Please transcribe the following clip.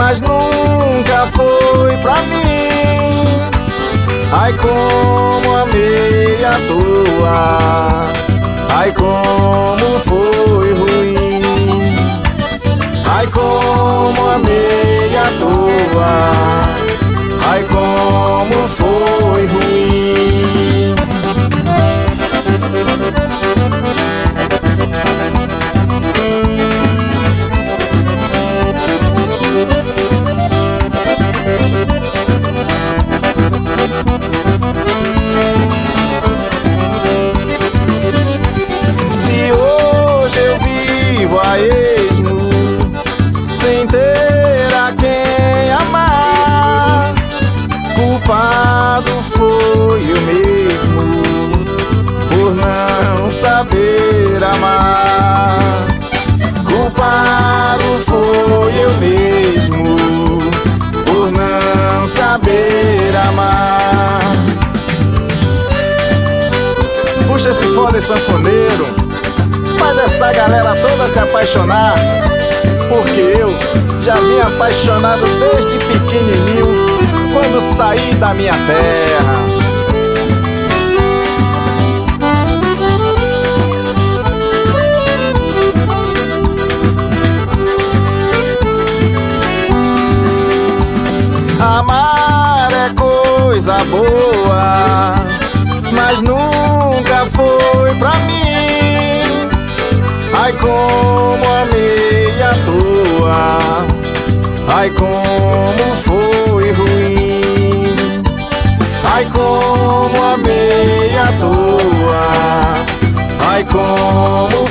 mas nunca foi pra mim. Ai, como amei à toa, ai, como foi ruim. Ai, como amei à toa, ai, como foi ruim. Se hoje eu vivo a esmo, sem ter a quem amar, culpado foi eu mesmo por não saber amar. Culpado foi eu mesmo por não saber amar. Puxa esse fole sanfoneiro, faz essa galera toda se apaixonar, porque eu já vim apaixonado desde pequenininho, quando saí da minha terra. Amar é coisa boa, mas nunca foi pra mim. Ai, como amei à toa, ai, como foi ruim. Ai, como amei à toa, ai, como